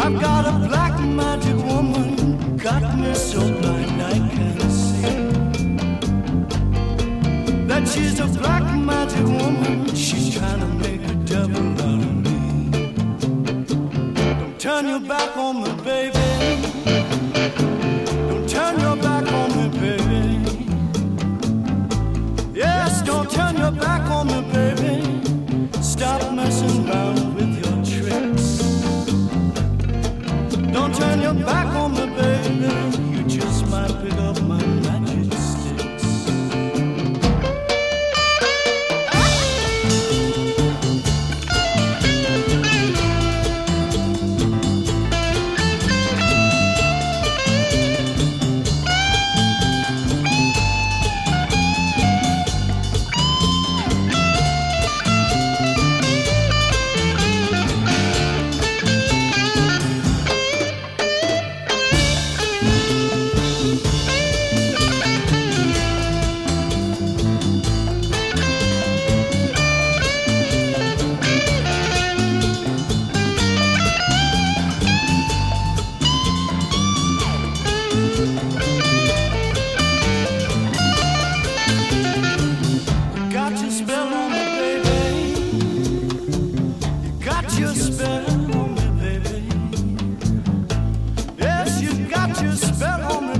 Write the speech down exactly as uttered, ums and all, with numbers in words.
I've got a black magic woman, got me so blind I can't see. That she's a black magic woman, she's trying to make a devil out of me. Don't turn your back on me, baby. Don't turn your back on me, baby. Yes, don't turn your back on me, baby. Stop messing around with your tricks. Don't turn your back on me, baby. You just might pick up my magic sticks. Spell on me, baby. Yes, you got your spell on me.